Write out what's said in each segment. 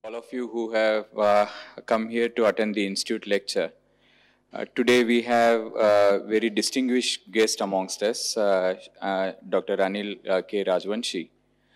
all of you who have come here to attend the Institute lecture. Today we have a very distinguished guest amongst us, Dr. Anil K. Rajvanshi.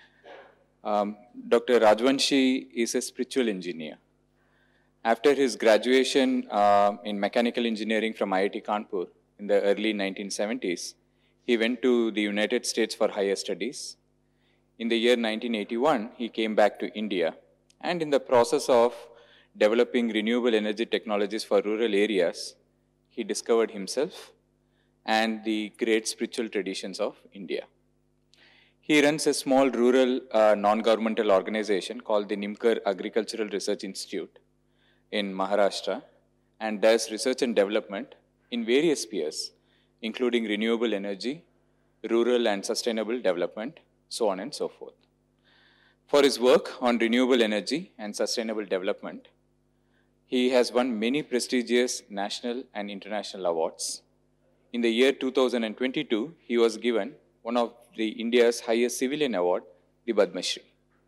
Dr. Rajvanshi is a spiritual engineer. After his graduation in mechanical engineering from IIT Kanpur in the early 1970s, he went to the United States for higher studies. In the year 1981, he came back to India, and in the process of developing renewable energy technologies for rural areas, he discovered himself and the great spiritual traditions of India. He runs a small rural non-governmental organization called the Nimkar Agricultural Research Institute in Maharashtra and does research and development in various spheres, including renewable energy, rural and sustainable development, so on and so forth. For his work on renewable energy and sustainable development, he has won many prestigious national and international awards. In the year 2022, he was given one of India's highest civilian award, the Padma Shri.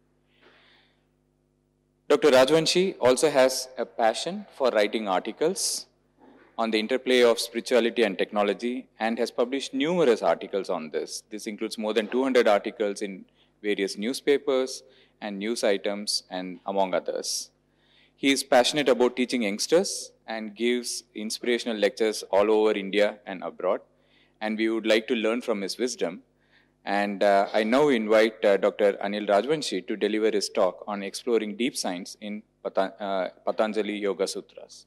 Dr. Rajvanshi also has a passion for writing articles on the interplay of spirituality and technology and has published numerous articles on this. This includes more than 200 articles in various newspapers and news items, and among others. He is passionate about teaching youngsters and gives inspirational lectures all over India and abroad, and we would like to learn from his wisdom. And I now invite Dr. Anil Rajvanshi to deliver his talk on exploring deep science in Patanjali Yoga Sutras.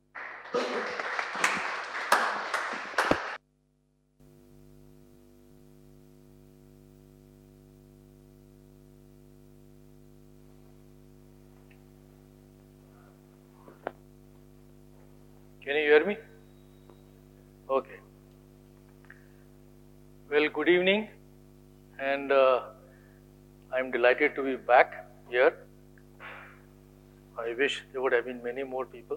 Can you hear me? Okay. Well, good evening, and I'm delighted to be back here. I wish there would have been many more people,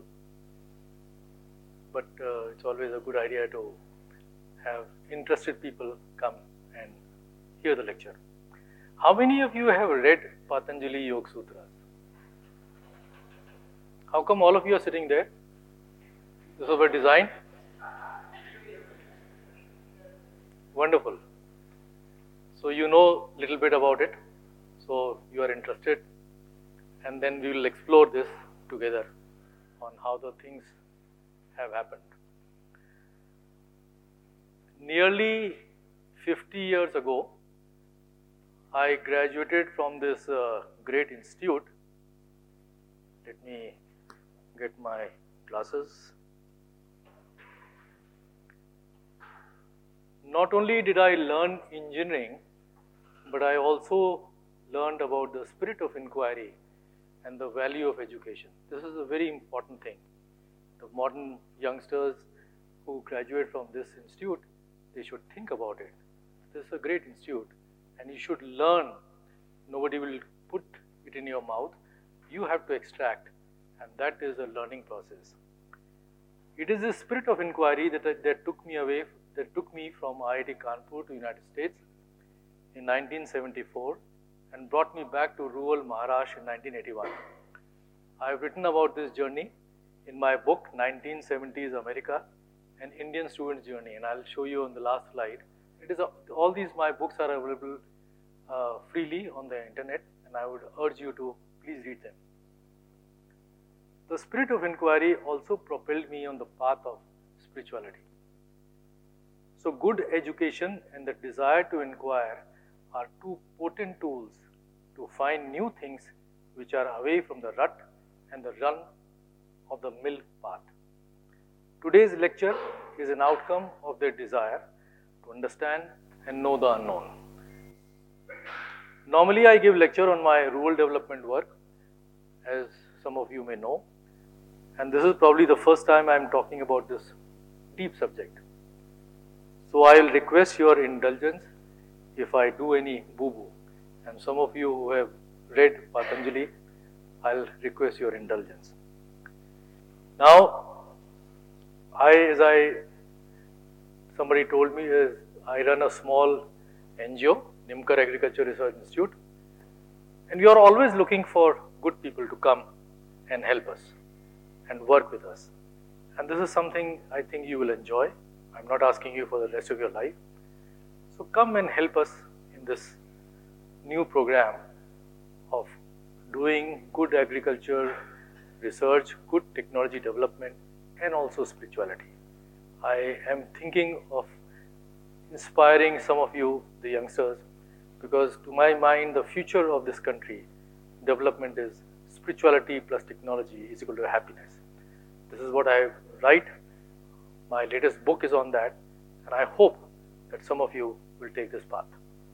but it's always a good idea to have interested people come and hear the lecture. How many of you have read Patanjali Yoga Sutras? How come all of you are sitting there? This was by design? Wonderful. So you know a little bit about it, so you are interested, and then we will explore this together on how the things have happened. Nearly 50 years ago, I graduated from this great institute. Let me get my glasses. Not only did I learn engineering, but I also learned about the spirit of inquiry and the value of education. This is a very important thing. The modern youngsters who graduate from this institute, they should think about it. This is a great institute, and you should learn. Nobody will put it in your mouth. You have to extract, and that is a learning process. It is the spirit of inquiry that took me from IIT Kanpur to United States in 1974 and brought me back to rural Maharashtra in 1981. I have written about this journey in my book, 1970s America, an Indian Student's Journey, and I'll show you on the last slide. All these my books are available freely on the internet, and I would urge you to please read them. The spirit of inquiry also propelled me on the path of spirituality. So good education and the desire to inquire are two potent tools to find new things which are away from the rut and the run of the mill path. Today's lecture is an outcome of their desire to understand and know the unknown. Normally I give lecture on my rural development work, as some of you may know, and this is probably the first time I am talking about this deep subject. So I will request your indulgence if I do any boo-boo. And some of you who have read Patanjali, I'll request your indulgence. Now, somebody told me, I run a small NGO, Nimkar Agriculture Research Institute, and we are always looking for good people to come and help us and work with us. And this is something I think you will enjoy. I'm not asking you for the rest of your life. So come and help us in this new program of doing good agriculture, research, good technology development, and also spirituality. I am thinking of inspiring some of you, the youngsters, because to my mind, the future of this country, development is spirituality plus technology is equal to happiness. This is what I write. My latest book is on that, and I hope that some of you will take this path.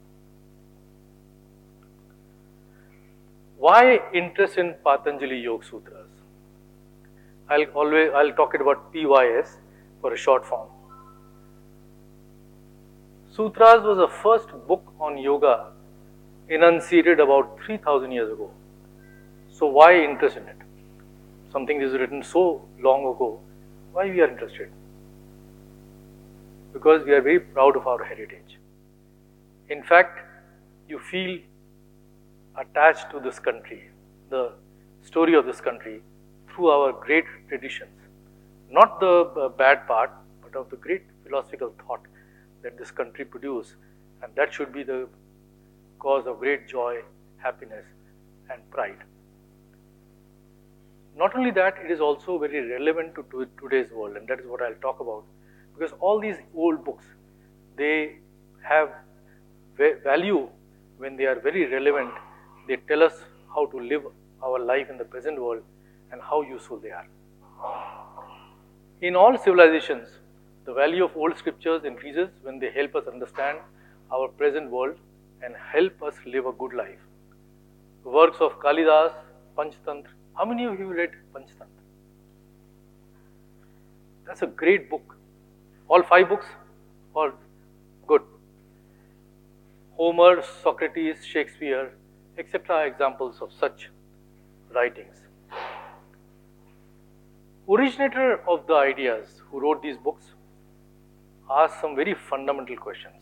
Why interest in Patanjali Yoga Sutras? I'll talk about PYS for a short form. Sutras was the first book on yoga enunciated about 3000 years ago. So why interest in it? Something that is written so long ago, why we are interested? Because we are very proud of our heritage. In fact, you feel attached to this country, the story of this country, through our great traditions. Not the bad part, but of the great philosophical thought that this country produced, and that should be the cause of great joy, happiness, and pride. Not only that, it is also very relevant to today's world, and that is what I'll talk about. Because all these old books, they have value when they are very relevant. They tell us how to live our life in the present world and how useful they are. In all civilizations, the value of old scriptures increases when they help us understand our present world and help us live a good life. The works of Kalidas, Panchtantra. How many of you read Panchtantra? That's a great book. All 5 books? All good. Homer, Socrates, Shakespeare, etc. are examples of such writings. Originator of the ideas who wrote these books asked some very fundamental questions.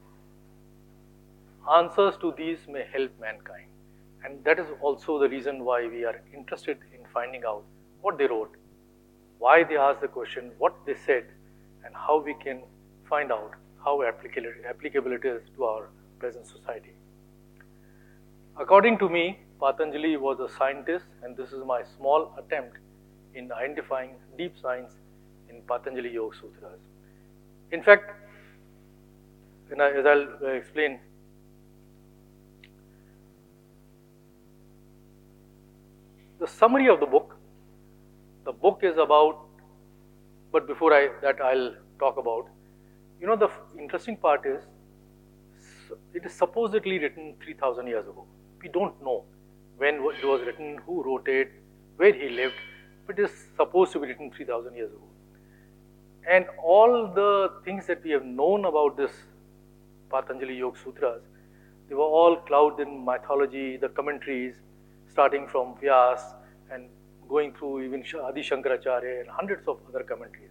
Answers to these may help mankind, and that is also the reason why we are interested in finding out what they wrote, why they asked the question, what they said, and how we can find out how applicable it is to our present society. According to me, Patanjali was a scientist, and this is my small attempt in identifying deep science in Patanjali Yoga Sutras. In fact, as I'll explain, the summary of the book is about, but before that I'll talk about, the interesting part is, it is supposedly written 3000 years ago. We don't know when it was written, who wrote it, where he lived, but it is supposed to be written 3000 years ago. And all the things that we have known about this Patanjali Yoga Sutras, they were all clouded in mythology, the commentaries, starting from Vyas and going through even Adi Shankaracharya and hundreds of other commentaries.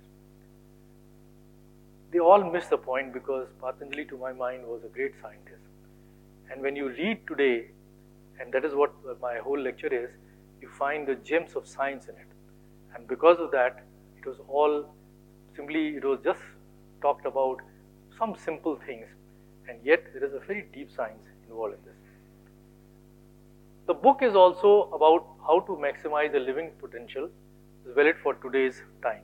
They all miss the point because Patanjali, to my mind, was a great scientist. And when you read today, and that is what my whole lecture is, you find the gems of science in it. And because of that, it was just talked about some simple things, and yet there is a very deep science involved in this. The book is also about how to maximize the living potential as valid for today's time.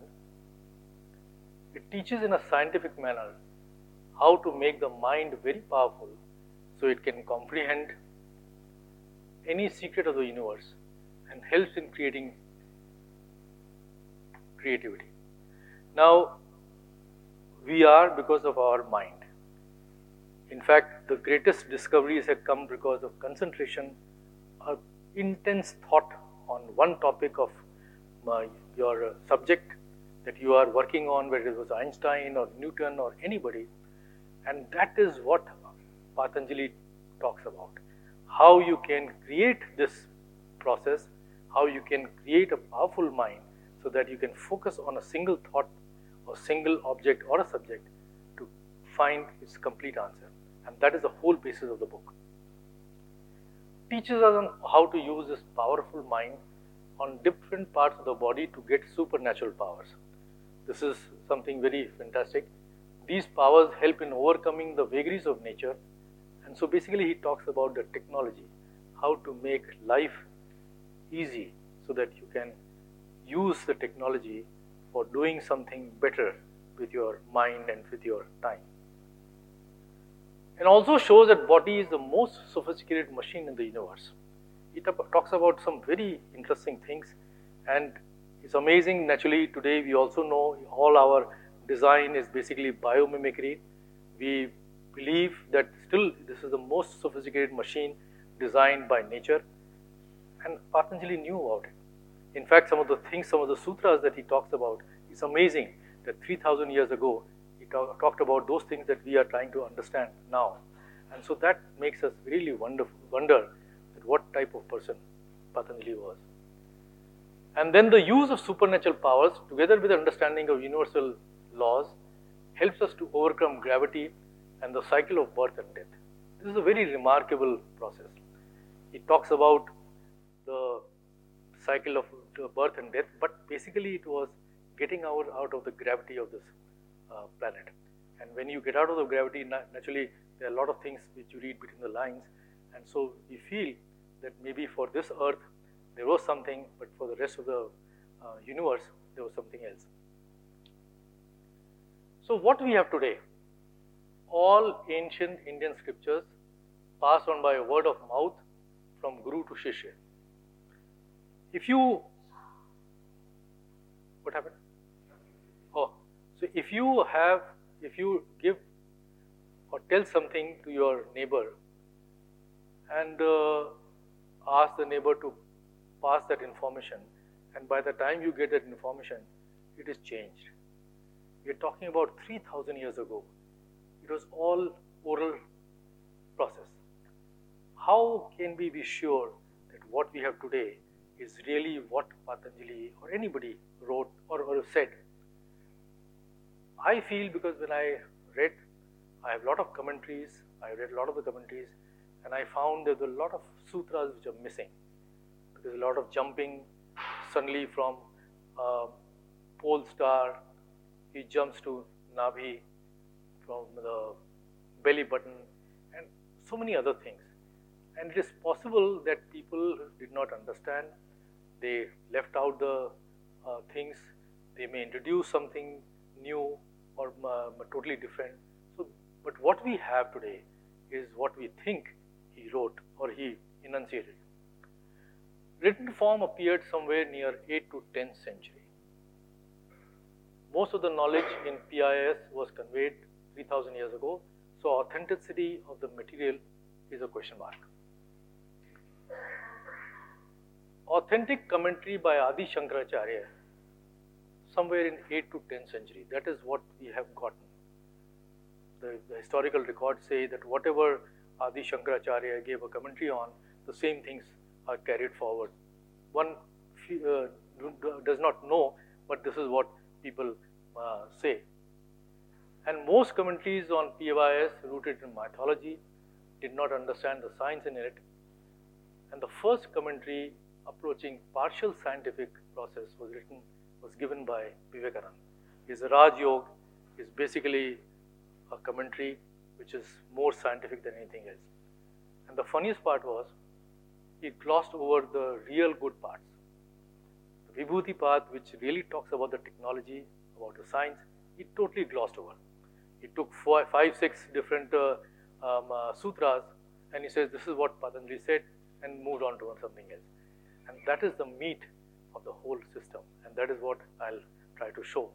It teaches in a scientific manner how to make the mind very powerful so it can comprehend any secret of the universe and helps in creating creativity. Now, we are because of our mind. In fact, the greatest discoveries have come because of concentration, intense thought on one topic of your subject that you are working on, whether it was Einstein or Newton or anybody, and that is what Patanjali talks about. How you can create this process, how you can create a powerful mind so that you can focus on a single thought or single object or a subject to find its complete answer. And that is the whole basis of the book. teaches us on how to use this powerful mind on different parts of the body to get supernatural powers. This is something very fantastic. These powers help in overcoming the vagaries of nature. And so basically he talks about the technology, how to make life easy so that you can use the technology for doing something better with your mind and with your time. And also shows that body is the most sophisticated machine in the universe. It talks about some very interesting things, and it's amazing. Naturally, today we also know all our design is basically biomimicry. We believe that still this is the most sophisticated machine designed by nature, and Patanjali knew about it. In fact, some of the things, some of the sutras that he talks about, it's amazing that 3,000 years ago, he talked about those things that we are trying to understand now. And so that makes us really wonder that what type of person Patanjali was. And then the use of supernatural powers, together with the understanding of universal laws, helps us to overcome gravity and the cycle of birth and death. This is a very remarkable process. It talks about the cycle of birth and death, but basically it was getting out of the gravity of this planet. And when you get out of the gravity, naturally there are a lot of things which you read between the lines, and so we feel that maybe for this earth there was something, but for the rest of the universe there was something else. So what we have today, all ancient Indian scriptures passed on by word of mouth from Guru to Shishya. If you, what happened? Oh, so if you give or tell something to your neighbor and ask the neighbor to pass that information, and by the time you get that information, it is changed. We are talking about 3,000 years ago. It was all oral process. How can we be sure that what we have today is really what Patanjali or anybody wrote or said? I feel because when I read, I have a lot of commentaries, I read a lot of the commentaries, and I found there's a lot of sutras which are missing. There's a lot of jumping suddenly from pole star, he jumps to Nabhi, from the belly button, and so many other things. And it is possible that people did not understand, they left out the things, they may introduce something new or totally different. So, but what we have today is what we think he wrote or he enunciated. Written form appeared somewhere near 8th to 10th century. Most of the knowledge in PIS was conveyed 3,000 years ago, so authenticity of the material is a question mark. Authentic commentary by Adi Shankaracharya, somewhere in 8th to 10th century, that is what we have gotten. The historical records say that whatever Adi Shankaracharya gave a commentary on, the same things are carried forward. One does not know, but this is what people say. And most commentaries on PYS rooted in mythology did not understand the science in it. And the first commentary approaching partial scientific process was given by Vivekananda. His Raj Yoga is basically a commentary which is more scientific than anything else. And the funniest part was, he glossed over the real good parts. The Vibhuti path, which really talks about the technology, about the science, he totally glossed over. He took 5, 6 different sutras, and he says, this is what Patanjali said, and moved on to something else. And that is the meat of the whole system, and that is what I'll try to show.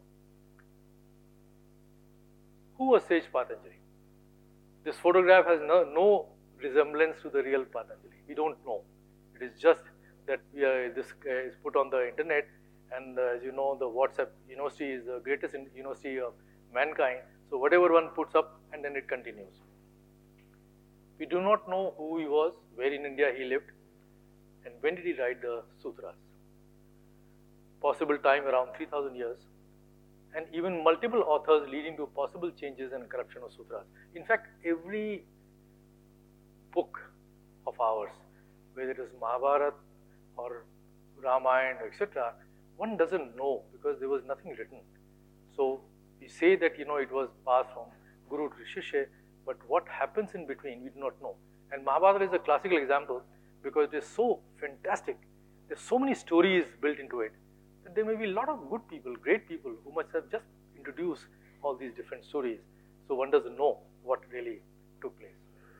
Who was Sage Patanjali? This photograph has no resemblance to the real Patanjali. We don't know. It is just that this is put on the internet, and as you know, the WhatsApp University is the greatest university of mankind. So whatever one puts up, and then it continues. We do not know who he was, where in India he lived, and when did he write the sutras. Possible time around 3,000 years, and even multiple authors leading to possible changes and corruption of sutras. In fact, every book of ours whether it is Mahabharata or Ramayana, etc., one doesn't know because there was nothing written. So we say that it was passed from Guru to Shishya, but what happens in between we do not know. And Mahabharata is a classical example because it is so fantastic. There's so many stories built into it that there may be a lot of good people, great people who must have just introduced all these different stories. So one doesn't know what really took place.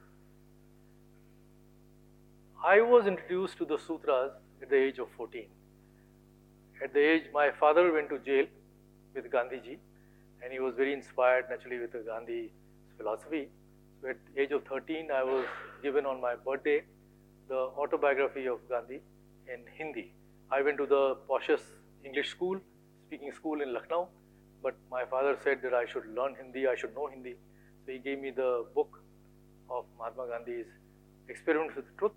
I was introduced to the sutras at the age of 14. At the age, my father went to jail with Gandhiji, and he was very inspired naturally with the Gandhi philosophy. So at the age of 13, I was given on my birthday the autobiography of Gandhi in Hindi. I went to the poshest English school, speaking school in Lucknow, but my father said that I should learn Hindi, I should know Hindi. So he gave me the book of Mahatma Gandhi's Experiments with Truth,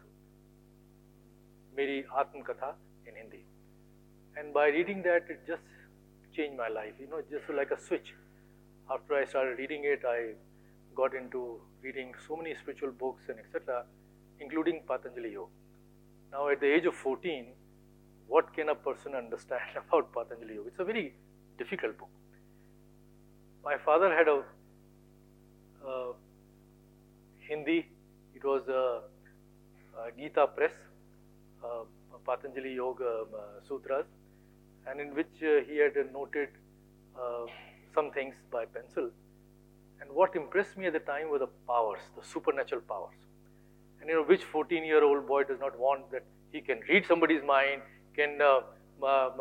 Meri Atma Katha in Hindi. And by reading that, it just changed my life, just like a switch. After I started reading it, I got into reading so many spiritual books and etc., including Patanjali Yoga. Now at the age of 14, what can a person understand about Patanjali Yoga? It's a very difficult book. My father had a Hindi, it was a Gita Press, Patanjali Yoga Sutras, and in which he had noted some things by pencil. And what impressed me at the time were the powers, the supernatural powers. And which 14-year-old boy does not want that he can read somebody's mind, can have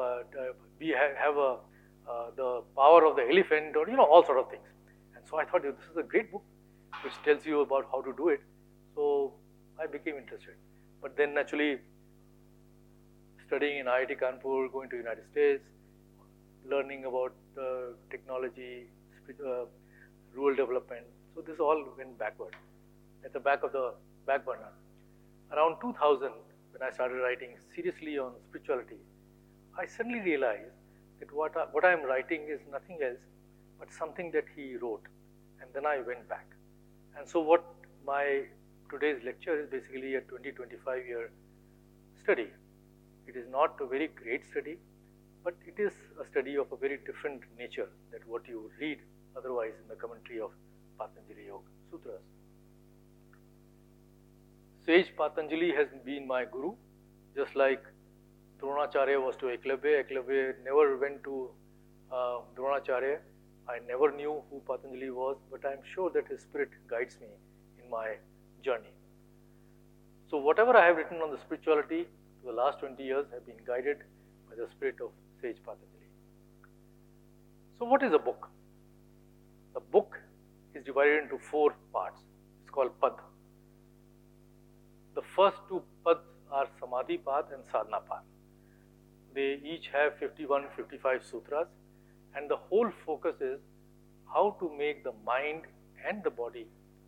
the power of the elephant, or all sort of things. And so I thought this is a great book which tells you about how to do it. So I became interested. But then naturally, studying in IIT Kanpur, going to United States, learning about technology, rural development. So this all went backward, at the back burner. Around 2000, when I started writing seriously on spirituality, I suddenly realized that what I am writing is nothing else but something that he wrote. And then I went back. And so what my today's lecture is basically a 20-25 year study. It is not a very great study, but it is a study of a very different nature than what you read otherwise in the commentary of Patanjali Yoga Sutras. Sage Patanjali has been my guru, just like Dronacharya was to Eklavya. Eklavya never went to Dronacharya. I never knew who Patanjali was, but I am sure that his spirit guides me in my journey. So whatever I have written on the spirituality for the last 20 years have been guided by the spirit of Sage Patanjali. So what is a book? The book is divided into 4 parts. It's called Pad. The first 2 Pads are Samadhi Path and Sadhana Path. They each have 51-55 sutras, and the whole focus is how to make the mind and the body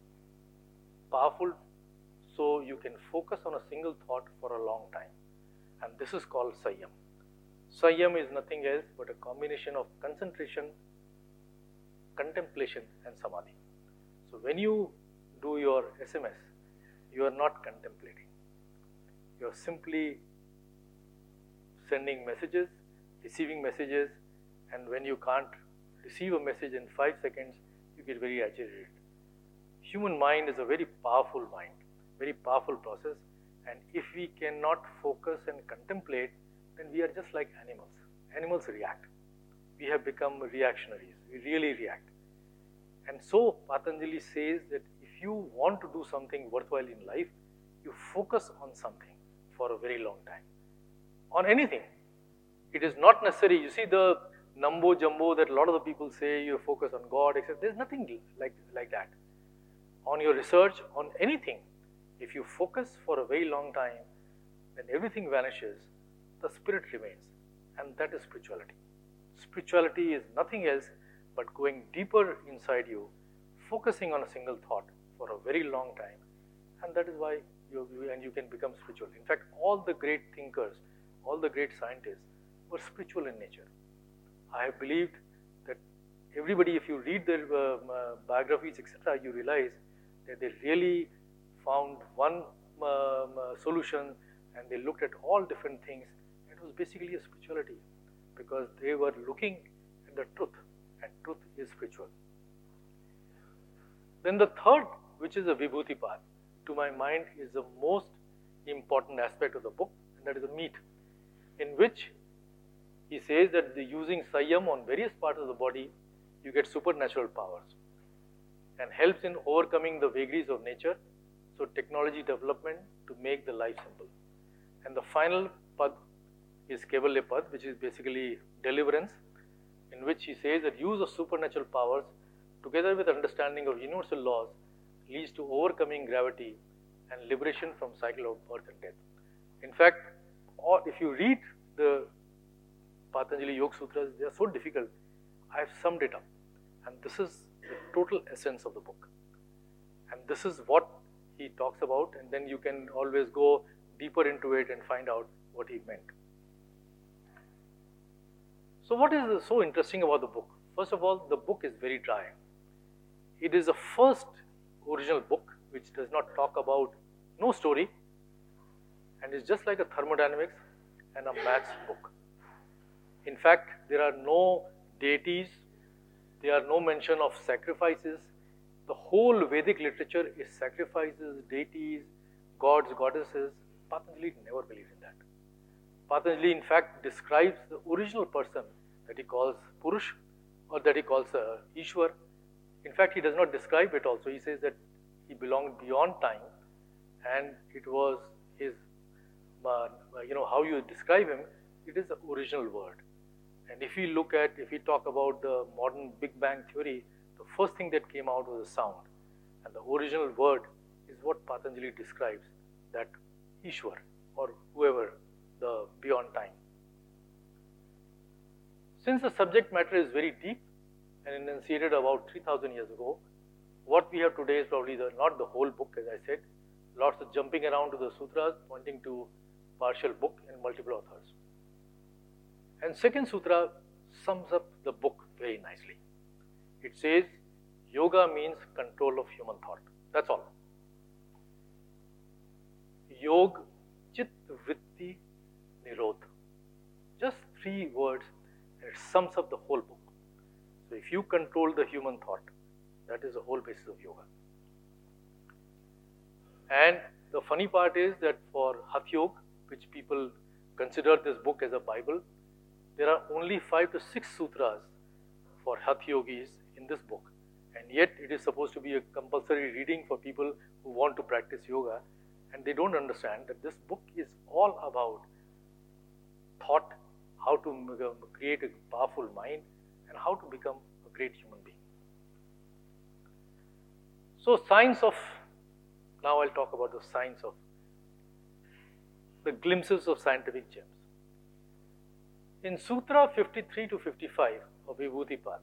powerful so you can focus on a single thought for a long time. And this is called Sanyam. Sanyam is nothing else but a combination of concentration, contemplation and Samadhi. So when you do your SMS, you are not contemplating. You are simply sending messages, receiving messages, and when you can't receive a message in 5 seconds, you get very agitated. Human mind is a very powerful mind, very powerful process, and if we cannot focus and contemplate, then we are just like animals. Animals react. We have become reactionaries. We really react. And so Patanjali says that if you want to do something worthwhile in life, you focus on something for a very long time. On anything. It is not necessary. You see the numbo jumbo that a lot of the people say you focus on God, etc. There's nothing like that. On your research, on anything, if you focus for a very long time, then everything vanishes, the spirit remains, and that is spirituality. Spirituality is nothing else but going deeper inside you, focusing on a single thought for a very long time, and that is why you can become spiritual. In fact, all the great thinkers, all the great scientists were spiritual in nature. I have believed that everybody, if you read their biographies, etc., you realize that they really found one solutions, and they looked at all different things. It was basically a spirituality because they were looking at the truth, and truth is spiritual. Then the third, which is a Vibhuti path, to my mind is the most important aspect of the book, and that is the meat, in which he says that using Sanyam on various parts of the body, you get supernatural powers and helps in overcoming the vagaries of nature, so technology development to make the life simple. And the final pad is Kevalya pad, which is basically deliverance, in which he says that use of supernatural powers together with understanding of universal laws leads to overcoming gravity and liberation from cycle of birth and death. In fact, if you read the Patanjali Yoga Sutras, they are so difficult. I have summed it up, and this is the total essence of the book. And this is what he talks about, and then you can always go deeper into it and find out what he meant. So what is so interesting about the book? First of all, the book is very dry. It is the first original book which does not talk about no story, and it's just like a thermodynamics and a maths book. In fact, there are no deities, there are no mention of sacrifices. The whole Vedic literature is sacrifices, deities, gods, goddesses. Patanjali never believed in that. Patanjali, in fact, describes the original person that he calls Purush, or that he calls Ishwar. In fact, he does not describe it also. He says that he belonged beyond time, and it was his, how you describe him, it is the original word. And if we talk about the modern Big Bang theory, the first thing that came out was a sound. And the original word is what Patanjali describes, that Ishwar, or whoever, the beyond time. Since the subject matter is very deep and enunciated about 3000 years ago, what we have today is probably not the whole book, as I said, lots of jumping around to the sutras, pointing to partial book and multiple authors. And second sutra sums up the book very nicely. It says, yoga means control of human thought. That's all. Yog, Chit, Vritti, Nirodh. Just 3 words, and it sums up the whole book. So if you control the human thought, that is the whole basis of yoga. And the funny part is that for Hatha Yoga, which people consider this book as a Bible, there are only 5 to 6 sutras for Hatha Yogis in this book, and yet it is supposed to be a compulsory reading for people who want to practice yoga, and they don't understand that this book is all about thought, how to create a powerful mind, and how to become a great human being. So now I'll talk about the science of the glimpses of scientific gems. In Sutra 53 to 55 of Vibhuti-pad,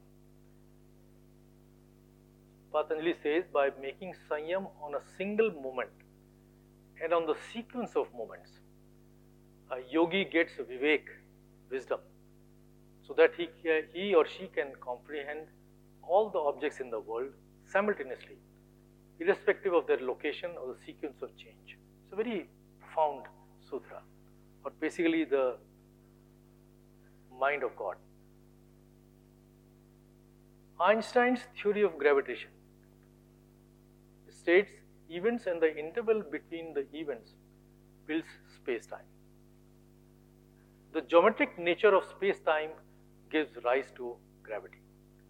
Patanjali says, by making Sanyam on a single moment and on the sequence of moments, a yogi gets vivek, wisdom, so that he or she can comprehend all the objects in the world simultaneously, irrespective of their location or the sequence of change. It's a very profound sutra, or basically the mind of God. Einstein's theory of gravitation states events and the interval between the events builds space-time. The geometric nature of space-time gives rise to gravity,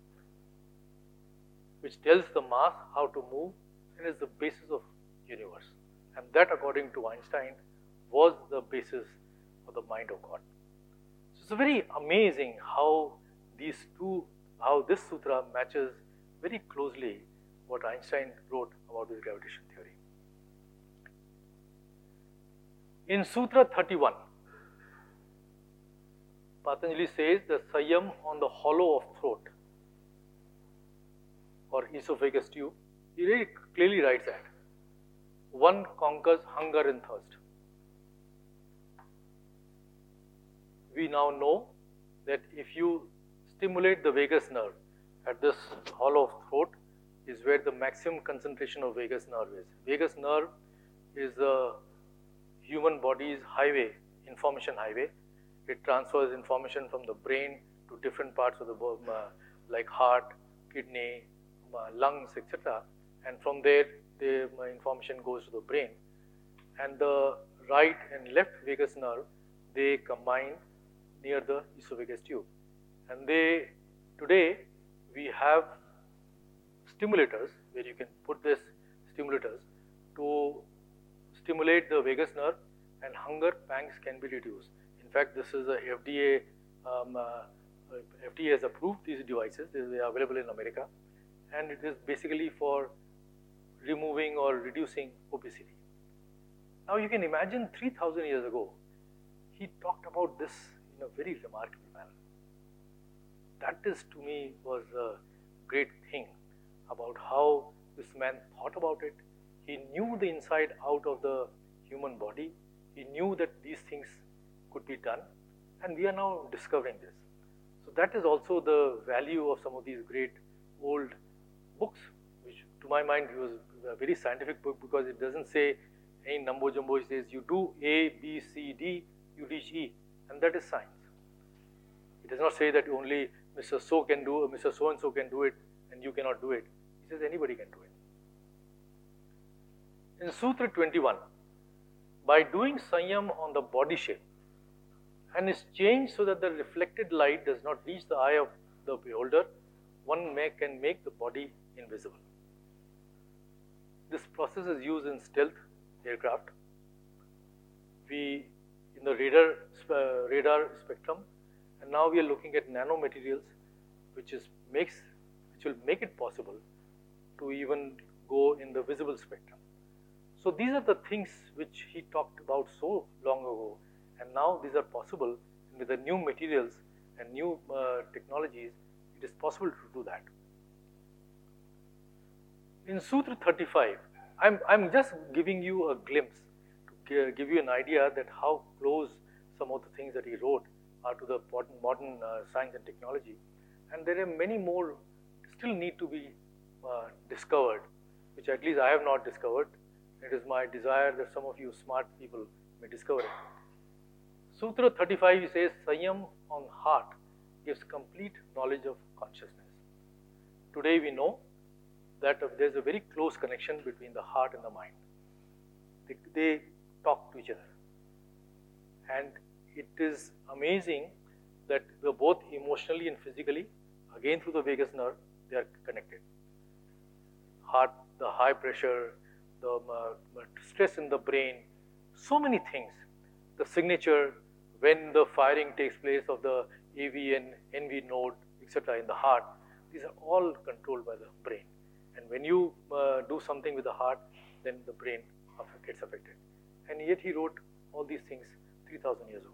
which tells the mass how to move and is the basis of universe. And that, according to Einstein, was the basis of the mind of God. So it's very amazing how this sutra matches very closely what Einstein wrote about his gravitation theory. In Sutra 31, Patanjali says the Sanyam on the hollow of throat or esophagus tube, he very clearly writes that one conquers hunger and thirst. We now know that if you stimulate the vagus nerve at this hollow of throat is where the maximum concentration of vagus nerve is. Vagus nerve is a body's highway, information highway. It transfers information from the brain to different parts of the body, like heart, kidney, lungs, etc. And from there, the information goes to the brain. And the right and left vagus nerve, they combine near the esophagus tube. And today, we have stimulators where you can put this stimulators to stimulate the vagus nerve, and hunger pangs can be reduced. In fact, this is a FDA, FDA has approved these devices. They are available in America, and it is basically for removing or reducing obesity. Now you can imagine 3,000 years ago, he talked about this in a very remarkable manner. That is, to me, was a great thing about how this man thought about it. He knew the inside out of the human body. He knew that these things could be done, and we are now discovering this. So that is also the value of some of these great old books, which to my mind was a very scientific book, because it doesn't say any numbo jumbo. It says you do A, B, C, D, you reach E, and that is science. It does not say that only Mr. So can do, or Mr. So and so can do it, and you cannot do it. It says anybody can do it. In Sutra 21, by doing Sanyam on the body shape, and is changed so that the reflected light does not reach the eye of the beholder, one can make the body invisible. This process is used in stealth aircraft. In the radar spectrum, and now we are looking at nanomaterials, which will make it possible to even go in the visible spectrum. So these are the things which he talked about so long ago, and now these are possible. And with the new materials and new technologies, it is possible to do that. In Sutra 35, I'm just giving you a glimpse to give you an idea that how close some of the things that he wrote are to the modern science and technology. And there are many more still need to be discovered, which at least I have not discovered. It is my desire that some of you smart people may discover it. Sutra 35, he says, Sanyam on heart gives complete knowledge of consciousness. Today we know that there's a very close connection between the heart and the mind. They talk to each other. And it is amazing that both emotionally and physically, again through the vagus nerve, they are connected. Heart, the high pressure, the stress in the brain, so many things. The signature, when the firing takes place of the AV and NV node, etc. in the heart, these are all controlled by the brain. And when you do something with the heart, then the brain gets affected. And yet he wrote all these things 3,000 years ago.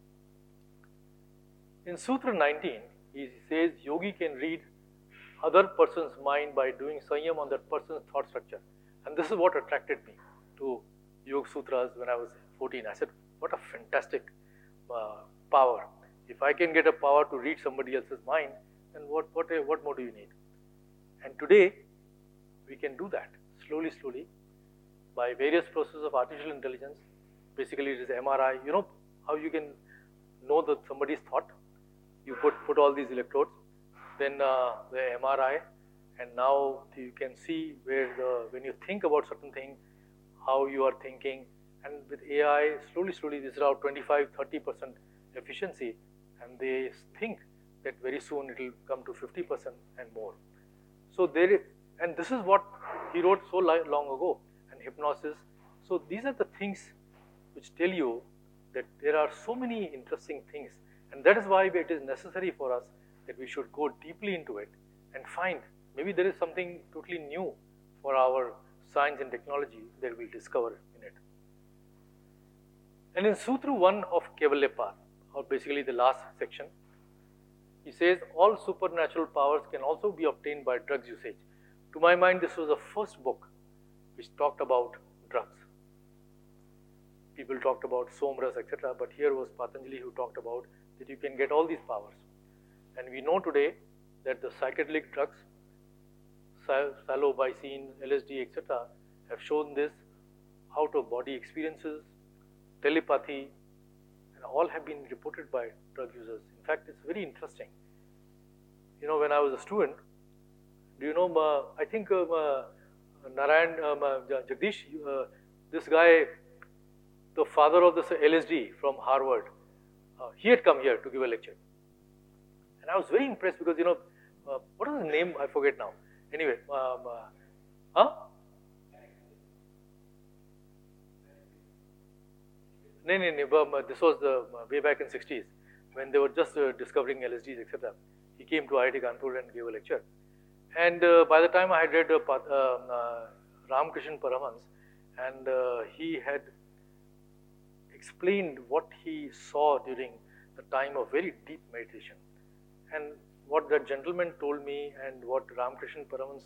In Sutra 19, he says yogi can read other person's mind by doing Sanyam on that person's thought structure. And this is what attracted me to Yoga Sutras when I was 14. I said, what a fantastic power. If I can get a power to read somebody else's mind, then what more do you need? And today, we can do that slowly, by various processes of artificial intelligence. Basically, it is MRI. You know how you can know that somebody's thought? You put all these electrodes, then the MRI, and now you can see when you think about certain thing, how you are thinking. And with AI, slowly, this is around 25-30% efficiency, and they think that very soon it will come to 50% and more. So and this is what he wrote so long ago, and hypnosis. So these are the things which tell you that there are so many interesting things, and that is why it is necessary for us that we should go deeply into it and find maybe there is something totally new for our science and technology that we'll discover in it. And in Sutra 1 of Kaivalya, or basically the last section, he says all supernatural powers can also be obtained by drugs usage. To my mind, this was the first book which talked about drugs. People talked about Somras, etc., but here was Patanjali who talked about that you can get all these powers. And we know today that the psychedelic drugs, psilocybin, LSD, etc., have shown this out-of-body experiences, telepathy, and all have been reported by drug users. In fact, it's very interesting. You know, when I was a student, do you know, I think Narayan, Jagdish, this guy, the father of this LSD from Harvard, he had come here to give a lecture. And I was very impressed because, you know, what is his name? I forget now. Anyway, huh? No, this was the way back in 60s when they were just discovering LSDs, etc. He came to IIT Kanpur and gave a lecture. And by the time I had read Ramakrishna Paramhans, and he had explained what he saw during the time of very deep meditation. And what that gentleman told me and what Ramakrishna Paramhans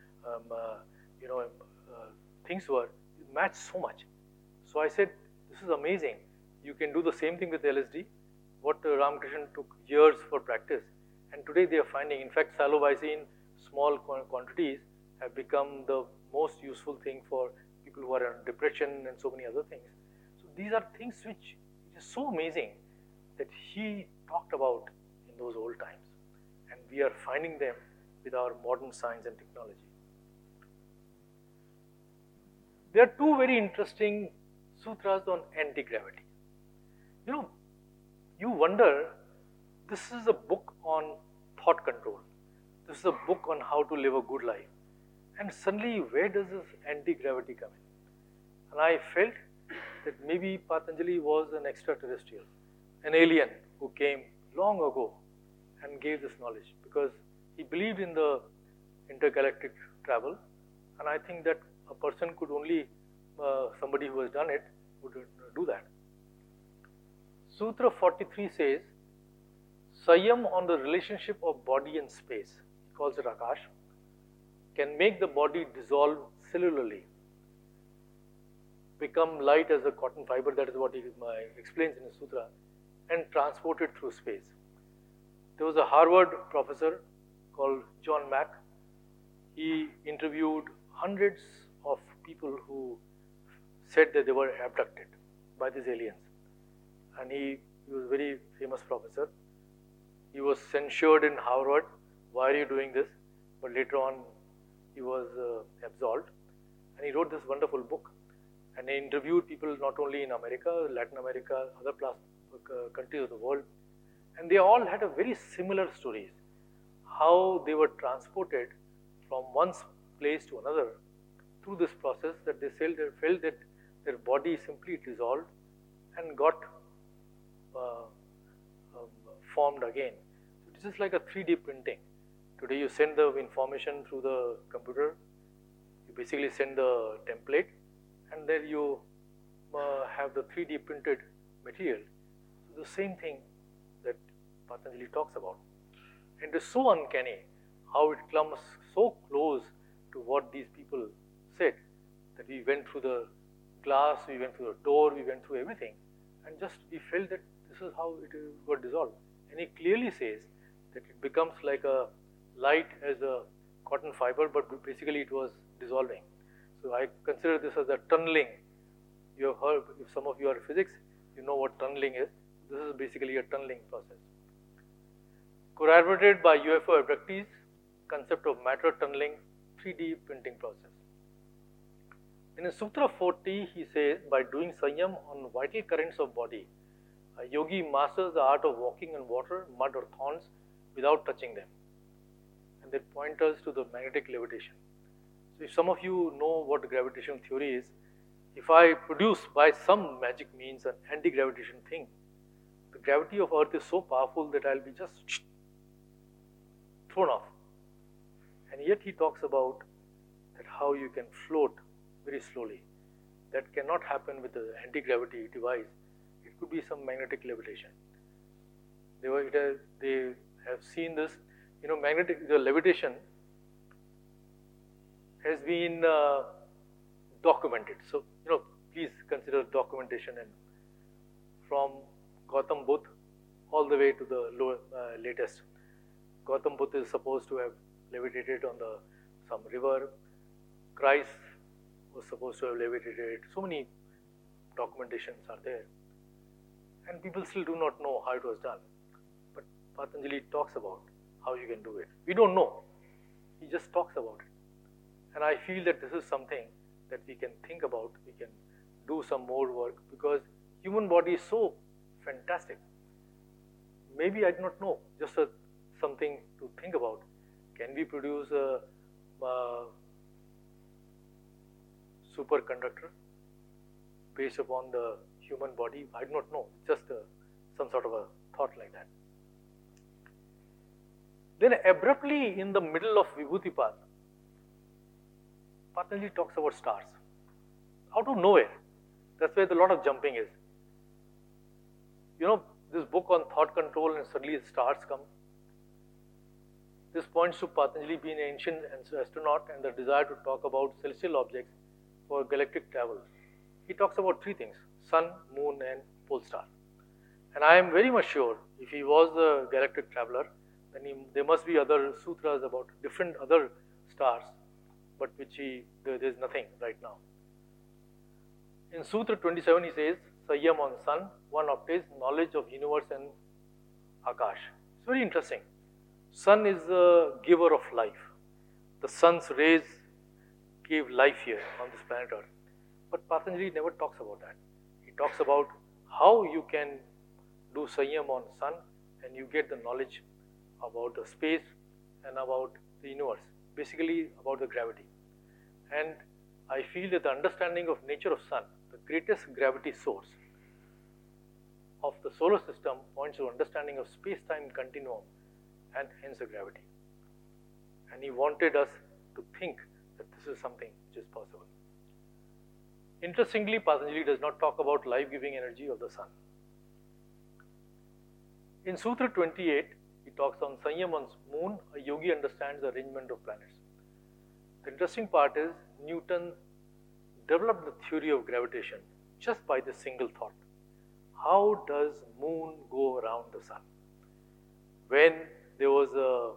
things were, it matched so much. So I said, this is amazing. You can do the same thing with LSD. What Ramakrishna took years for practice. And today they are finding, in fact, psilocybin, small quantities have become the most useful thing for people who are in depression and so many other things. So these are things which is so amazing that he talked about in those old times. And we are finding them with our modern science and technology. There are two very interesting sutras on anti-gravity. You know, you wonder, this is a book on thought control. This is a book on how to live a good life. And suddenly, where does this anti-gravity come in? And I felt that maybe Patanjali was an extraterrestrial, an alien who came long ago and gave this knowledge because he believed in the intergalactic travel. And I think that a person could only, somebody who has done it, would do that. Sutra 43 says, Sayam on the relationship of body and space, he calls it Akash, can make the body dissolve cellularly, become light as a cotton fiber, that is what he explains in his sutra, and transport it through space. There was a Harvard professor called John Mack. He interviewed hundreds of people who said that they were abducted by these aliens. And he was a very famous professor. He was censured in Harvard, why are you doing this? But later on, he was absolved. And he wrote this wonderful book. And he interviewed people not only in America, Latin America, other countries of the world. And they all had a very similar stories. How they were transported from one place to another through this process, that they felt that their body simply dissolved and got formed again. So this is like a 3D printing. Today you send the information through the computer, you basically send the template, and then you have the 3D printed material. So the same thing that Patanjali talks about. And it is so uncanny how it comes so close to what these people said, that we went through the glass, we went through the door, we went through everything, and just we felt that this is how it got dissolved. And he clearly says that it becomes like a light as a cotton fiber, but basically it was dissolving. So I consider this as a tunneling. You have heard, if some of you are in physics, you know what tunneling is. This is basically a tunneling process. Corroborated by UFO abductees, concept of matter tunneling, 3D printing process. In Sutra 40, he says, by doing Sanyam on vital currents of body, a yogi masters the art of walking on water, mud or thorns without touching them. And they point us to the magnetic levitation. So if some of you know what gravitational theory is, if I produce by some magic means an anti-gravitation thing, the gravity of Earth is so powerful that I'll be just thrown off. And yet he talks about that how you can float very slowly. That cannot happen with the anti-gravity device. It could be some magnetic levitation. They have seen this. You know, the levitation has been documented. So, you know, please consider documentation, and from Gautam Buddha all the way to the latest. Gautam Buddha is supposed to have levitated on some river. Christ was supposed to have levitated. So many documentations are there. And people still do not know how it was done. But Patanjali talks about how you can do it. We don't know. He just talks about it. And I feel that this is something that we can think about, we can do some more work, because human body is so fantastic. Maybe I do not know, just something to think about. Can we produce a superconductor based upon the human body? I do not know, just some sort of a thought like that. Then abruptly in the middle of Vibhutipad, Patanjali talks about stars. Out of nowhere. That's where a lot of jumping is. You know, this book on thought control, and suddenly the stars come. This points to Patanjali being an ancient astronaut and the desire to talk about celestial objects for galactic travel. He talks about three things: sun, moon, and pole star. And I am very much sure if he was a galactic traveler, then there must be other sutras about different other stars, but which there is nothing right now. In Sutra 27 he says, Sayyam on sun, one obtains knowledge of universe and Akash. It's very interesting. Sun is the giver of life. The sun's rays gave life here on this planet Earth. But Patanjali never talks about that. He talks about how you can do Sayyam on sun and you get the knowledge about the space and about the universe, basically about the gravity. And I feel that the understanding of nature of sun, the greatest gravity source of the solar system, points to understanding of space-time continuum and hence the gravity. And he wanted us to think that this is something which is possible. Interestingly, Patanjali does not talk about life-giving energy of the sun. In Sutra 28, he talks on Sanyam on moon, a yogi understands the arrangement of planets. The interesting part is Newton developed the theory of gravitation just by this single thought. How does moon go around the sun? When there was a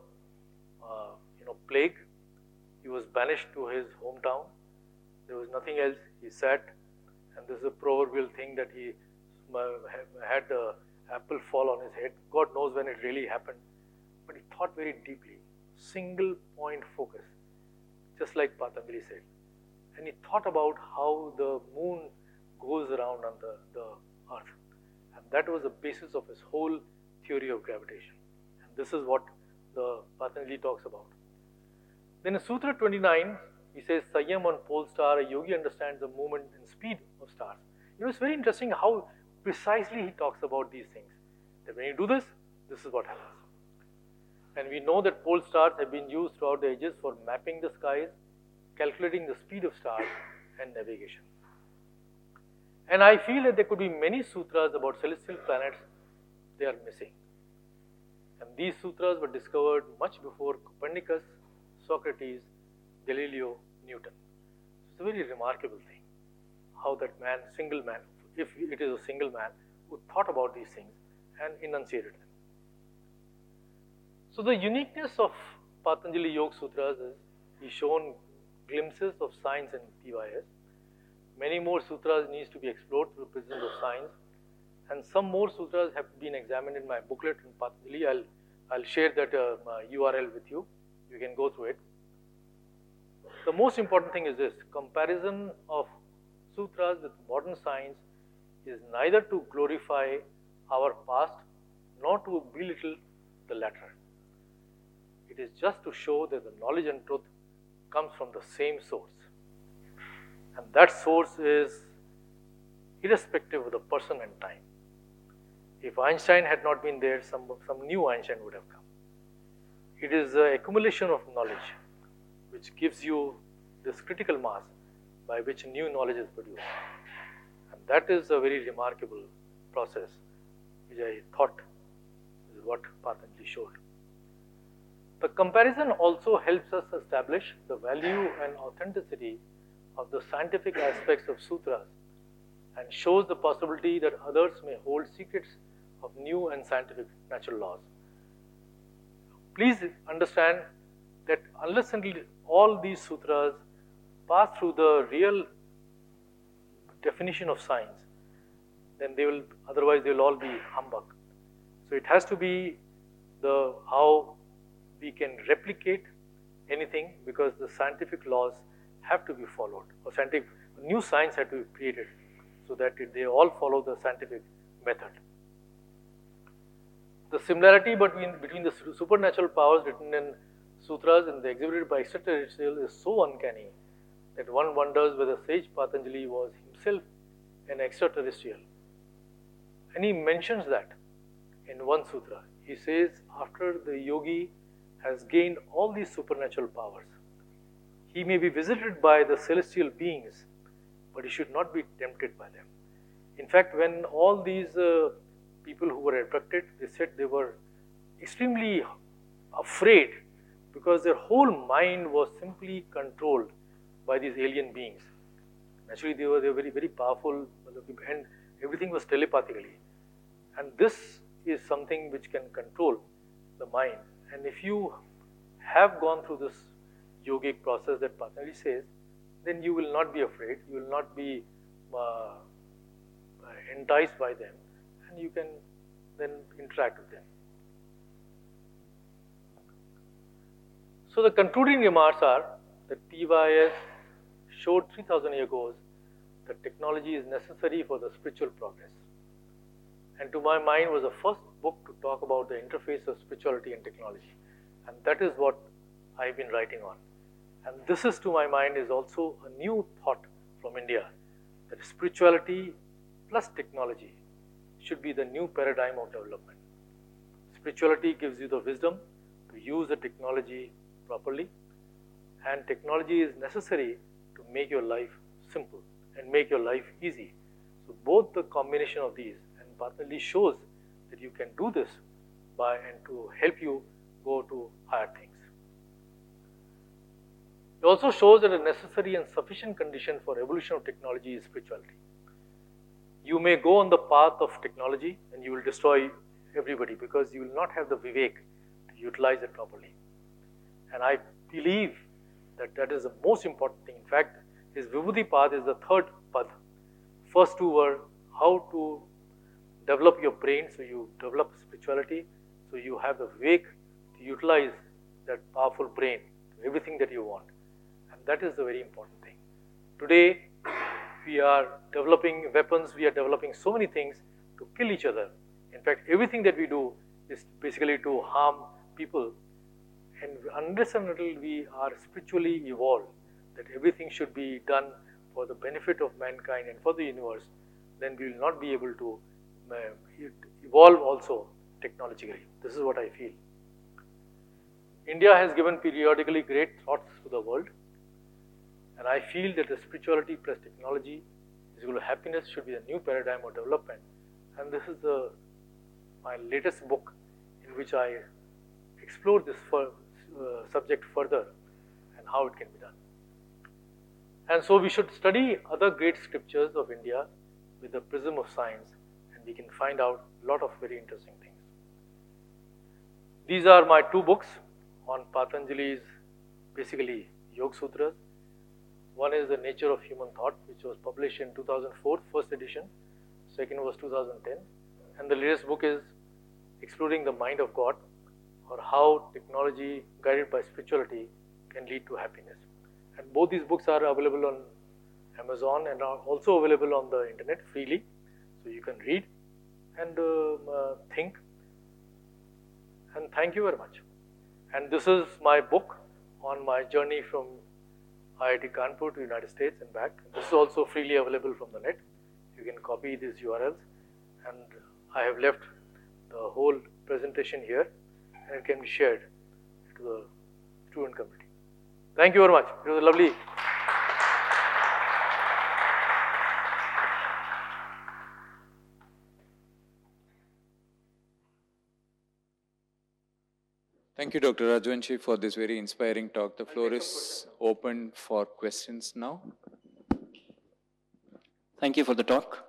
plague, he was banished to his hometown. There was nothing else. He sat, and this is a proverbial thing that he had the apple fall on his head. God knows when it really happened. But he thought very deeply, single point focus, just like Patanjali said. And he thought about how the moon goes around on the earth. And that was the basis of his whole theory of gravitation. And this is what the Patanjali talks about. Then in Sutra 29, he says, Sayyam on pole star, a yogi understands the movement and speed of stars. You know, it's very interesting how precisely he talks about these things. That when you do this, this is what happens. And we know that pole stars have been used throughout the ages for mapping the skies, calculating the speed of stars, and navigation. And I feel that there could be many sutras about celestial planets they are missing. And these sutras were discovered much before Copernicus, Socrates, Galileo, Newton. It's a very remarkable thing, how that man, single man, if it is a single man, who thought about these things and enunciated them. So the uniqueness of Patanjali Yoga Sutras is he's shown glimpses of science and PYS. Many more sutras needs to be explored through the prism of science, and some more sutras have been examined in my booklet in Patanjali. I'll share that URL with you. You can go through it. The most important thing is this: comparison of sutras with modern science is neither to glorify our past nor to belittle the latter. It is just to show that the knowledge and truth comes from the same source. And that source is irrespective of the person and time. If Einstein had not been there, some new Einstein would have come. It is the accumulation of knowledge which gives you this critical mass by which new knowledge is produced. And that is a very remarkable process which I thought is what Patanjali showed. The comparison also helps us establish the value and authenticity of the scientific aspects of sutras and shows the possibility that others may hold secrets of new and scientific natural laws. Please understand that unless until all these sutras pass through the real definition of science, then otherwise they will all be humbug. So it has to be how we can replicate anything, because the scientific laws have to be followed, or new science had to be created so that they all follow the scientific method. The similarity between the supernatural powers written in sutras and exhibited by extraterrestrials is so uncanny that one wonders whether sage Patanjali was himself an extraterrestrial. And he mentions that in one sutra. He says, after the yogi has gained all these supernatural powers, he may be visited by the celestial beings, but he should not be tempted by them. In fact, when all these people who were abducted, they said they were extremely afraid because their whole mind was simply controlled by these alien beings. Naturally, they were very, very powerful, and everything was telepathically. And this is something which can control the mind. And if you have gone through this yogic process that Patanjali says, then you will not be afraid, you will not be enticed by them, and you can then interact with them. So the concluding remarks are that PYS showed 3000 years ago that technology is necessary for the spiritual progress. And to my mind was the first book to talk about the interface of spirituality and technology. And that is what I've been writing on. And this is, to my mind, is also a new thought from India, that spirituality plus technology should be the new paradigm of development. Spirituality gives you the wisdom to use the technology properly, and technology is necessary to make your life simple and make your life easy. So both the combination of these, and Patanjali shows that you can do this and to help you go to higher things. It also shows that a necessary and sufficient condition for evolution of technology is spirituality. You may go on the path of technology and you will destroy everybody because you will not have the vivek to utilize it properly. And I believe that that is the most important thing. In fact, his Vibhuti path is the third path. First two were how to develop your brain, so you develop spirituality, so you have the vivek to utilize that powerful brain to everything that you want. And that is the very important thing. Today, we are developing weapons, we are developing so many things to kill each other. In fact, everything that we do is basically to harm people. And unless and until we are spiritually evolved, that everything should be done for the benefit of mankind and for the universe, then we will not be able to evolve also technologically. This is what I feel. India has given periodically great thoughts to the world, and I feel that the spirituality plus technology is equal to happiness should be a new paradigm of development. And this is my latest book in which I explore this subject further and how it can be done. And so we should study other great scriptures of India with the prism of science, and we can find out a lot of very interesting things. These are my two books on Patanjali's basically Yoga Sutras. One is The Nature of Human Thought, which was published in 2004, first edition. Second was 2010. And the latest book is Exploring the Mind of God, or How Technology Guided by Spirituality Can Lead to Happiness. And both these books are available on Amazon and are also available on the internet freely. So you can read and think. And thank you very much. And this is my book on my journey from IIT Kanpur to United States and back. This is also freely available from the net. You can copy these URLs, and I have left the whole presentation here, and it can be shared to the student community. Thank you very much. It was lovely. Thank you, Dr. Rajvanshi, for this very inspiring talk. The floor is open for questions now. Thank you for the talk.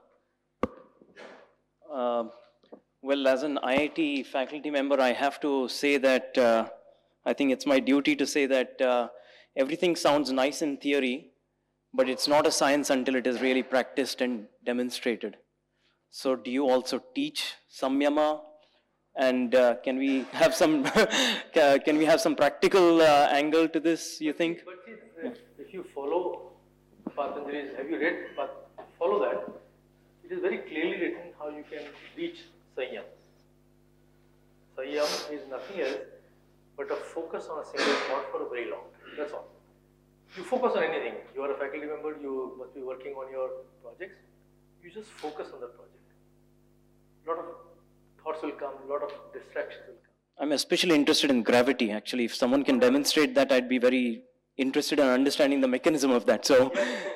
Well, as an IIT faculty member, I have to say that I think it's my duty to say that everything sounds nice in theory, but it's not a science until it is really practiced and demonstrated. So do you also teach Samyama? And can we have some can we have some practical angle to this, you think? But see, if you follow Patanjali's, have you read, follow that, it is very clearly written how you can reach Sanyam. Sanyam is nothing else but a focus on a single thought for a very long time. That's all. You focus on anything. You are a faculty member, you must be working on your projects. You just focus on the project. A lot of thoughts will come, a lot of distractions will come. I'm especially interested in gravity, actually. If someone can demonstrate that, I'd be very interested in understanding the mechanism of that. So,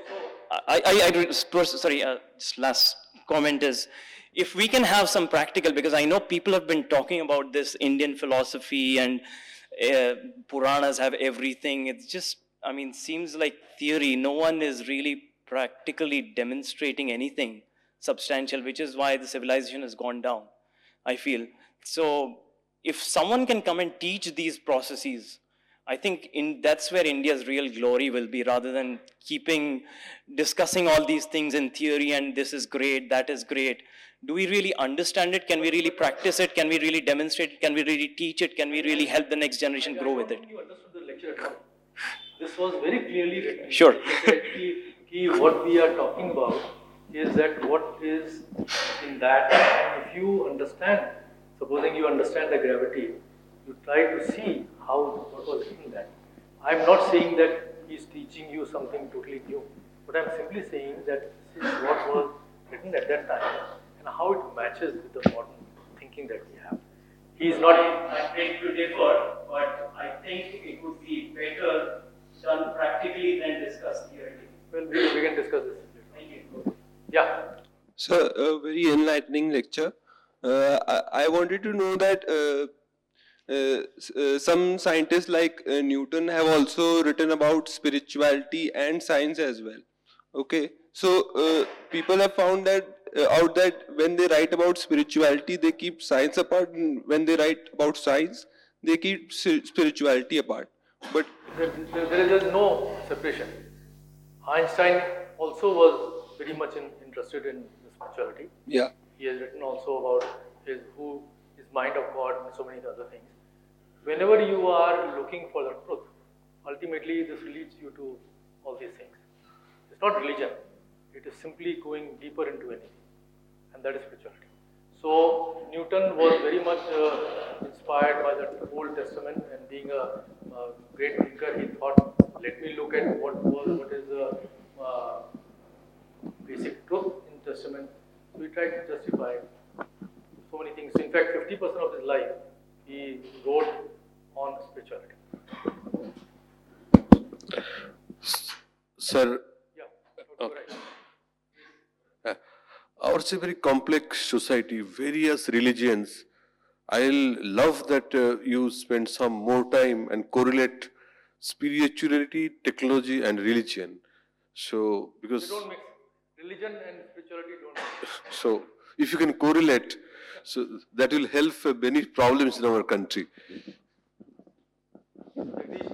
just last comment is, if we can have some practical, because I know people have been talking about this Indian philosophy and Puranas have everything. It's just, I mean, seems like theory. No one is really practically demonstrating anything substantial, which is why the civilization has gone down, I feel. So, if someone can come and teach these processes, I think that's where India's real glory will be, rather than discussing all these things in theory and this is great, that is great. Do we really understand it? Can we really practice it? Can we really demonstrate it? Can we really teach it? Can we really help the next generation grow with it? You understood the lecture at all. This was very clearly written. Sure. What we are talking about is that what is in that, if you understand, supposing you understand the gravity, you try to see what was written there. I'm not saying that he's teaching you something totally new, but I'm simply saying that this is what was written at that time and how it matches with the modern thinking that we have. He's not. I beg to differ, but I think it would be better done practically than discussed theoretically. Well, we can discuss this. Thank you. Yeah. Sir, a very enlightening lecture. I wanted to know that some scientists like Newton have also written about spirituality and science as well. Okay, so people have found that out that when they write about spirituality, they keep science apart, and when they write about science, they keep spirituality apart. But there is no separation. Einstein also was very much interested in spirituality. yeah, He has written also about his mind of God and so many other things. Whenever you are looking for the truth, ultimately this leads you to all these things. It's not religion. It is simply going deeper into anything, and that is spirituality. So Newton was very much inspired by the Old Testament, and being a great thinker, he thought, let me look at what is the basic truth in Testament. So he tried to justify so many things. In fact, 50% of his life he wrote on spirituality. Sir, Yeah, okay. Right. ours is a very complex society, various religions. I'll love that you spend some more time and correlate spirituality, technology, and religion. So, They because don't mix. Religion and spirituality don't mix. so if you can correlate, so that will help many problems in our country. Jagdish?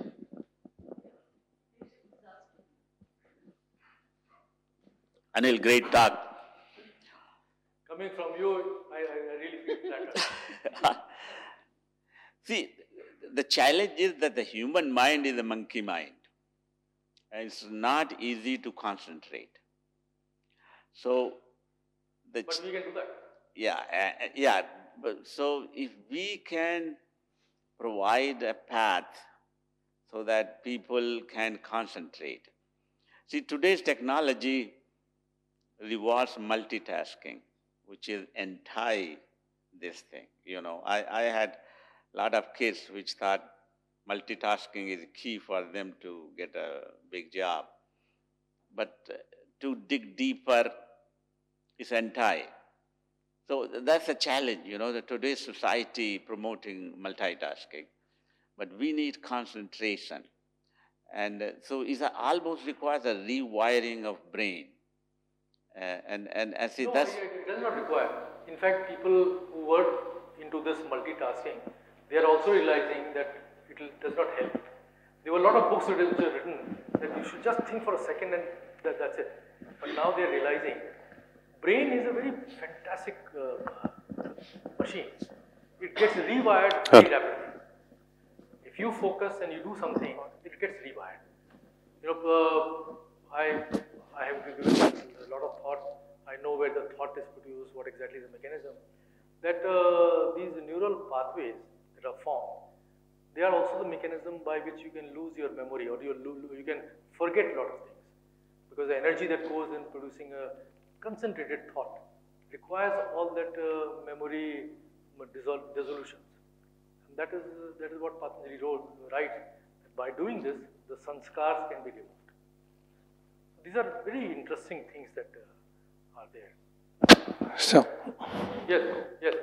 Anil, great talk. Coming from you, I really feel flattered. See, the challenge is that the human mind is a monkey mind. And it's not easy to concentrate. So, But we can do that. yeah. So, if we can provide a path so that people can concentrate. See, today's technology rewards multitasking, which is anti this thing. You know, I had a lot of kids which thought multitasking is key for them to get a big job. But to dig deeper is anti. So that's a challenge, you know, that today's society promoting multitasking. But we need concentration. And so it almost requires a rewiring of brain. And I see No, that's... it does not require. In fact, people who work into this multitasking, they are also realizing that it does not help. There were a lot of books which are written that you should just think for a second and that's it. But now they are realizing brain is a very fantastic machine. It gets rewired very rapidly. If you focus and you do something, it gets rewired. I have given a lot of thought. I know where the thought is produced, what exactly is the mechanism. That these neural pathways that are formed, they are also the mechanism by which you can lose your memory, or you can forget a lot of things. Because the energy that goes in producing a concentrated thought requires all that memory dissolutions. And that is what Patanjali writes. That by doing this, the sanskars can be removed. These are very interesting things that are there. So, Yes, yes.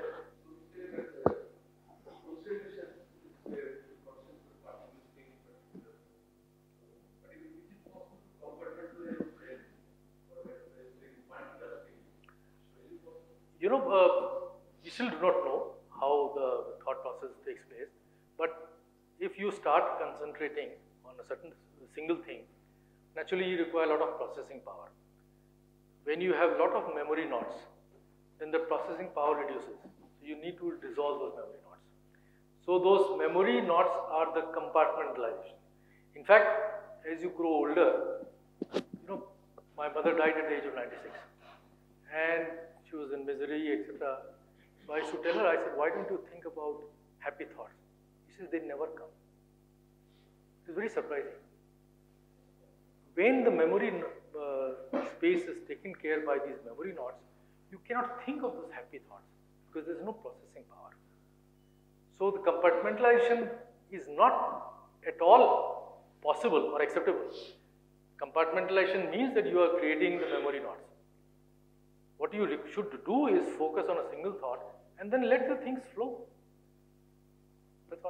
We still do not know how the thought process takes place, but if you start concentrating on a certain single thing, naturally you require a lot of processing power. When you have a lot of memory knots, then the processing power reduces. So you need to dissolve those memory knots. So those memory knots are the compartmentalization. In fact, as you grow older, my mother died at the age of 96, and she was in misery, etc. So I used to tell her, I said, why don't you think about happy thoughts? She says, they never come. It is very surprising. When the memory space is taken care by these memory knots, you cannot think of those happy thoughts because there is no processing power. So the compartmentalization is not at all possible or acceptable. Compartmentalization means that you are creating the memory knots. What you should do is focus on a single thought and then let the things flow. That's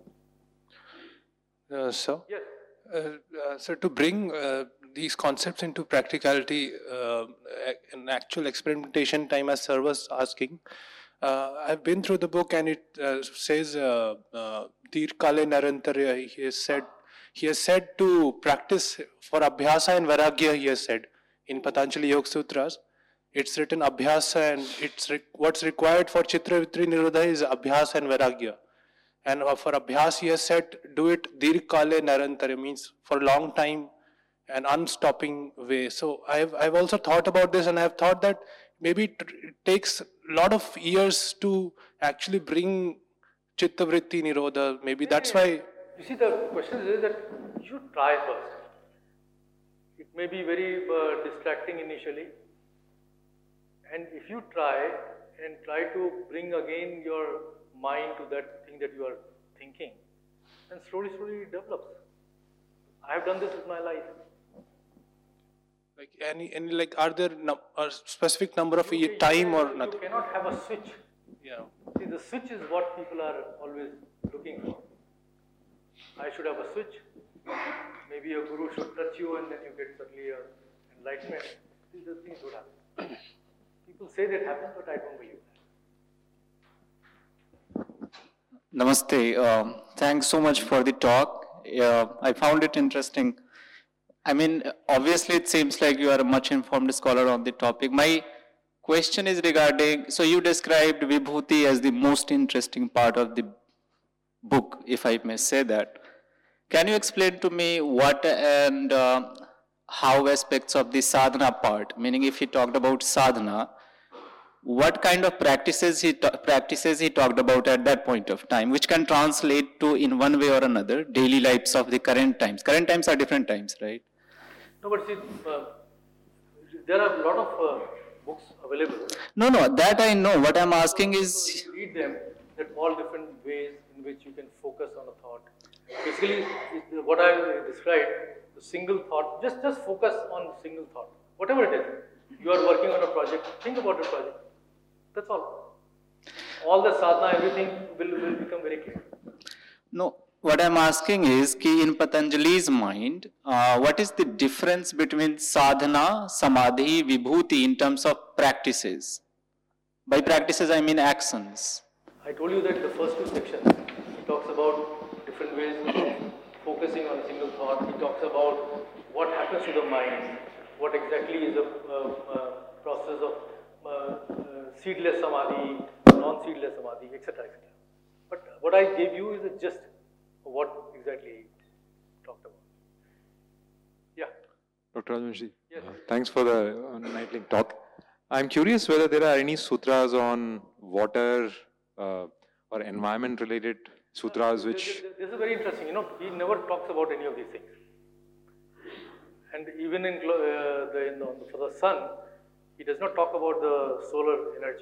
all. so, Yes. so to bring these concepts into practicality, in actual experimentation time, as Sir was asking, I've been through the book and it says Dirkale Narantarya. He has said to practice for Abhyasa and Vairagya. He has said in Patanjali Yoga Sutras, it's written Abhyasa, and what's required for Chitravritti Nirodha is Abhyasa and Vairagya. And for Abhyas, he has said, do it Dirkale Narantarya, means for a long time, an unstopping way. So I've also thought about this, and I've thought that maybe it takes a lot of years to actually bring Chittavritti Nirodha. Maybe that's why. You see, the question is that you should try first. It may be very distracting initially. And if you try to bring again your mind to that thing that you are thinking, then slowly it develops. I have done this with my life. Like like, are there a specific number of time or nothing? You cannot have a switch. Yeah. See, the switch is what people are always looking for. I should have a switch. Maybe a guru should touch you and then you get suddenly enlightenment. These are things that happen. People say that happens, but I don't believe that. Namaste. Thanks so much for the talk. I found it interesting. I mean, obviously it seems like you are a much informed scholar on the topic. My question is regarding, so you described Vibhuti as the most interesting part of the book, if I may say that. Can you explain to me what and how aspects of the sadhana part, meaning if he talked about sadhana, what kind of practices he talked about at that point of time, which can translate to, in one way or another, daily lives of the current times. Current times are different times, right? No, but see, there are a lot of books available. No, that I know. What I'm asking is... So you read them, that all different ways in which you can focus on a thought. Basically, what I described, the single thought, just focus on single thought. Whatever it is, you are working on a project, think about the project. That's all. All the sadhana, everything will become very clear. No, what I'm asking is, ki in Patanjali's mind, what is the difference between sadhana, samadhi, vibhuti in terms of practices? By practices, I mean actions. I told you that in the first two sections, he talks about different ways of focusing on a single thought. He talks about what happens to the mind, what exactly is the process of seedless samadhi, non-seedless samadhi, etc., etc. But what I gave you is a gist of what exactly he talked about. Yeah. Dr. Rajvanshi, Yes. Thanks for the enlightening talk. I'm curious whether there are any sutras on water or environment-related sutras which... This is very interesting. You know, he never talks about any of these things. And even in for the sun, he does not talk about the solar energy.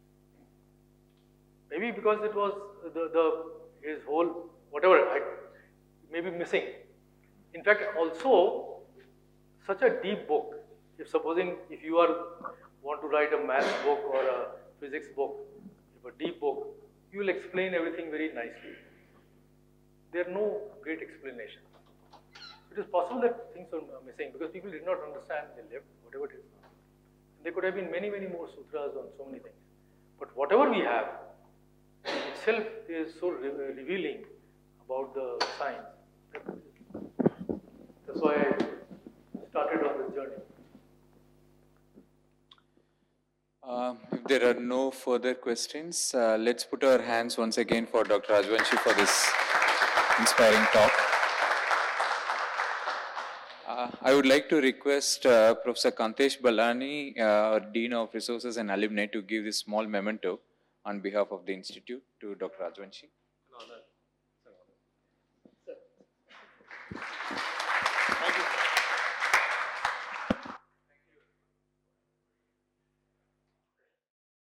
Maybe because it was his whole whatever may be missing. In fact, also such a deep book. If you want to write a math book or a physics book, if a deep book, you will explain everything very nicely. There are no great explanations. It is possible that things are missing because people did not understand, they left, whatever it is. There could have been many, many more sutras on so many things. But whatever we have itself is so revealing about the science. That's why I started on this journey. If there are no further questions, let's put our hands once again for Dr. Rajvanshi for this inspiring talk. I would like to request Professor Kantesh Balani, our Dean of Resources and Alumni, to give this small memento on behalf of the Institute to Dr. Rajvanshi.